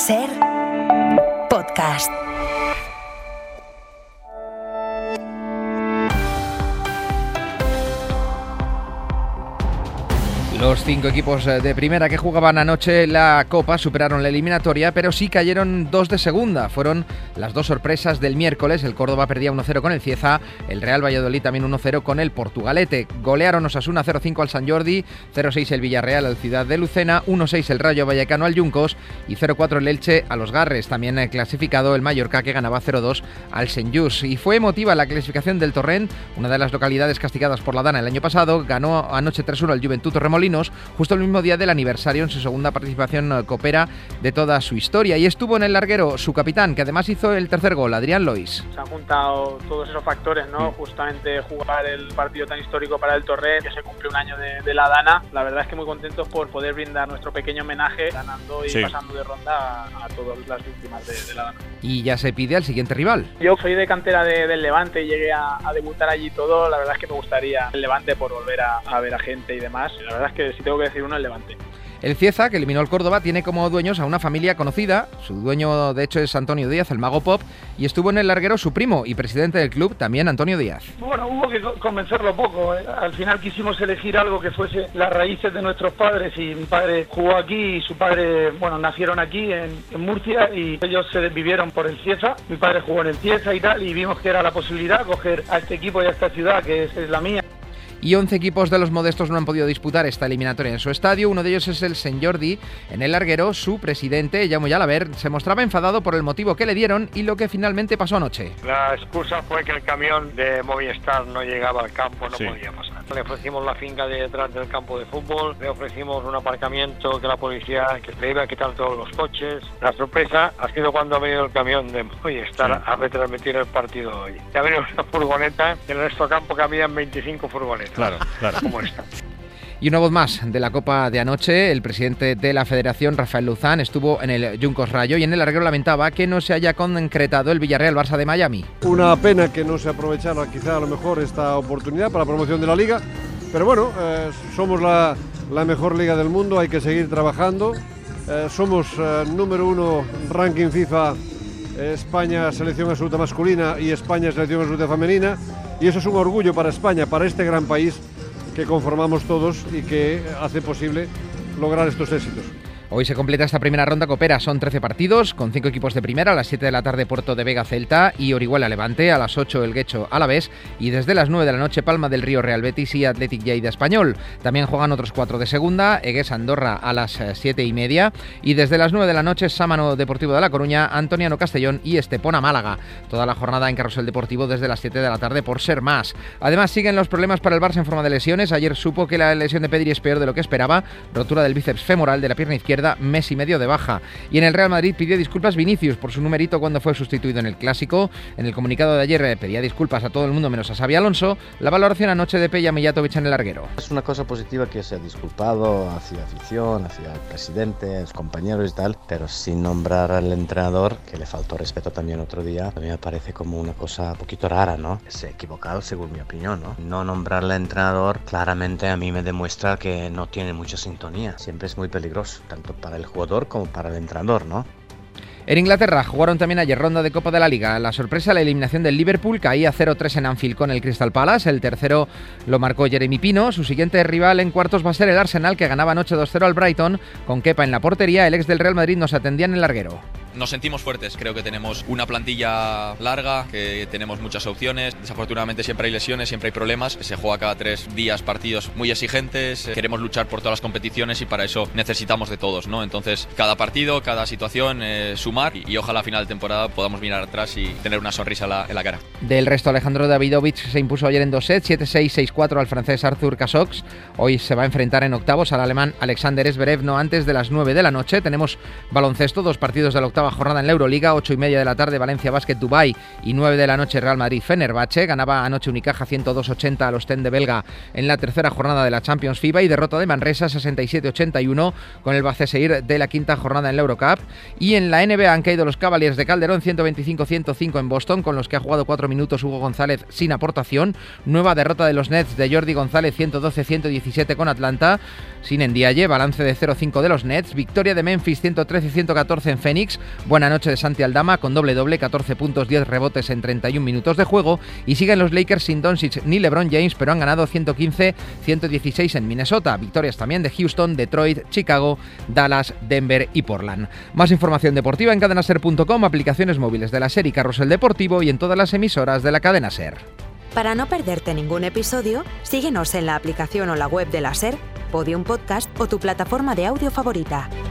SER Podcast. Los 5 equipos de primera que jugaban anoche la Copa superaron la eliminatoria, pero sí cayeron 2 de segunda. Fueron las 2 sorpresas del miércoles. El Córdoba perdía 1-0 con el Cieza, el Real Valladolid también 1-0 con el Portugalete. Golearon Osasuna 0-5 al Sant Jordi, 0-6 el Villarreal al Ciudad de Lucena, 1-6 el Rayo Vallecano al Juncos y 0-4 el Elche a los Garres. También clasificado el Mallorca, que ganaba 0-2 al Sant Just. Y fue emotiva la clasificación del Torrent, una de las localidades castigadas por la Dana el año pasado. Ganó anoche 3-1 al Joventut Torremolinos, justo el mismo día del aniversario en su segunda participación copera de toda su historia. Y estuvo en el larguero su capitán, que además hizo el tercer gol, Adrián Lois. Se han juntado todos esos factores, ¿no? Justamente jugar el partido tan histórico para el Torrent, que se cumple un año de la Dana. La verdad es que muy contentos por poder brindar nuestro pequeño homenaje, ganando y pasando de ronda a todas las víctimas de la Dana. Y ya se pide al siguiente rival. Yo soy de cantera del Levante y llegué a debutar allí todo. La verdad es que me gustaría el Levante por volver a ver a gente y demás. La verdad es que si tengo que decir uno, el Levante. El Cieza, que eliminó al Córdoba, tiene como dueños a una familia conocida. Su dueño, de hecho, es Antonio Díaz, el mago pop, y estuvo en el larguero su primo y presidente del club, también Antonio Díaz. Bueno, hubo que convencerlo poco. Al final quisimos elegir algo que fuese las raíces de nuestros padres, y mi padre jugó aquí y su padre, nacieron aquí en Murcia, y ellos se desvivieron por el Cieza. Mi padre jugó en el Cieza y tal, y vimos que era la posibilidad coger a este equipo y a esta ciudad, que es la mía. Y 11 equipos de los modestos no han podido disputar esta eliminatoria en su estadio. Uno de ellos es el Sant Jordi. En el larguero, su presidente, Jaume Jalabert, se mostraba enfadado por el motivo que le dieron y lo que finalmente pasó anoche. La excusa fue que el camión de Movistar no llegaba al campo, no podía pasar. Le ofrecimos la finca detrás del campo de fútbol, le ofrecimos un aparcamiento que la policía que le iba a quitar todos los coches. La sorpresa ha sido cuando ha venido el camión de Movistar a retransmitir el partido hoy. Ya ha venido una furgoneta, en nuestro campo cabían 25 furgonetas. Claro. ¿Cómo está? Y una voz más de la Copa de anoche. El presidente de la Federación, Rafael Luzán, estuvo en el Juncos Rayo y en el larguero lamentaba que no se haya concretado el Villarreal-Barça de Miami. Una pena que no se aprovechara quizá a lo mejor esta oportunidad para la promoción de la Liga, pero bueno, somos la mejor liga del mundo, hay que seguir trabajando. Somos número 1 ranking FIFA, España selección absoluta masculina y España selección absoluta femenina, y eso es un orgullo para España, para este gran país que conformamos todos y que hace posible lograr estos éxitos. Hoy se completa esta primera ronda copera. Son 13 partidos, con 5 equipos de primera. A las 7 de la tarde Puerto de Vega Celta y Orihuela Levante. A las 8 el Guecho Alavés. Y desde las 9 de la noche Palma del Río Real Betis y Athletic Lleida Español. También juegan otros 4 de segunda. Egues Andorra a las 7:30. Y desde las 9 de la noche Sámano Deportivo de La Coruña, Antoniano Castellón y Estepona Málaga. Toda la jornada en Carrusel Deportivo desde las 7 de la tarde por ser más. Además siguen los problemas para el Barça en forma de lesiones. Ayer supo que la lesión de Pedri es peor de lo que esperaba. Rotura del bíceps femoral de la pierna izquierda, mes y medio de baja. Y en el Real Madrid pidió disculpas Vinicius por su numerito cuando fue sustituido en el Clásico. En el comunicado de ayer pedía disculpas a todo el mundo menos a Xabi Alonso. La valoración anoche de Peja Mijatovic en el larguero. Es una cosa positiva que se ha disculpado hacia afición, hacia el presidente, los compañeros y tal, pero sin nombrar al entrenador, que le faltó respeto también otro día. A mí me parece como una cosa un poquito rara, ¿no? Se ha equivocado según mi opinión, ¿no? No nombrar al entrenador claramente a mí me demuestra que no tiene mucha sintonía. Siempre es muy peligroso, tanto para el jugador como para el entrenador, ¿no? En Inglaterra jugaron también ayer ronda de Copa de la Liga. La sorpresa, la eliminación del Liverpool, caía 0-3 en Anfield con el Crystal Palace. El tercero lo marcó Jeremy Pino. Su siguiente rival en cuartos va a ser el Arsenal, que ganaba anoche 2-0 al Brighton. Con Kepa en la portería, el ex del Real Madrid nos atendía en el larguero. Nos sentimos fuertes, creo que tenemos una plantilla larga, que tenemos muchas opciones. Desafortunadamente siempre hay lesiones, siempre hay problemas. Se juega cada 3 días partidos muy exigentes. Queremos luchar por todas las competiciones y para eso necesitamos de todos, ¿no? Entonces, cada partido, cada situación, sumar y ojalá a final de temporada podamos mirar atrás y tener una sonrisa en la cara. Del resto, Alejandro Davidovich se impuso ayer en 2 sets, 7-6, 6-4 al francés Arthur Casox. Hoy se va a enfrentar en octavos al alemán Alexander Zverev, no antes de las 9 de la noche. Tenemos baloncesto, 2 partidos del octavo octava jornada en la Euroliga, 8:30 de la tarde Valencia Basket Dubái y 9 de la noche Real Madrid Fenerbahce. Ganaba anoche Unicaja 102-80 a los TEN de Belga en la tercera jornada de la Champions FIBA y derrota de Manresa 67-81 con el Baceseir de la quinta jornada en la Eurocup. Y en la NBA han caído los Cavaliers de Calderón 125-105 en Boston, con los que ha jugado 4 minutos Hugo González sin aportación. Nueva derrota de los Nets de Jordi González 112-117 con Atlanta sin Ndiaye, balance de 0-5 de los Nets. Victoria de Memphis 113-114 en Phoenix. Buena noche de Santi Aldama con doble-doble, 14 puntos, 10 rebotes en 31 minutos de juego. Y siguen los Lakers sin Doncic ni LeBron James, pero han ganado 115-116 en Minnesota. Victorias también de Houston, Detroit, Chicago, Dallas, Denver y Portland. Más información deportiva en cadenaser.com, aplicaciones móviles de la SER y Carrusel Deportivo y en todas las emisoras de la cadena SER. Para no perderte ningún episodio, síguenos en la aplicación o la web de la SER, Podium Podcast o tu plataforma de audio favorita.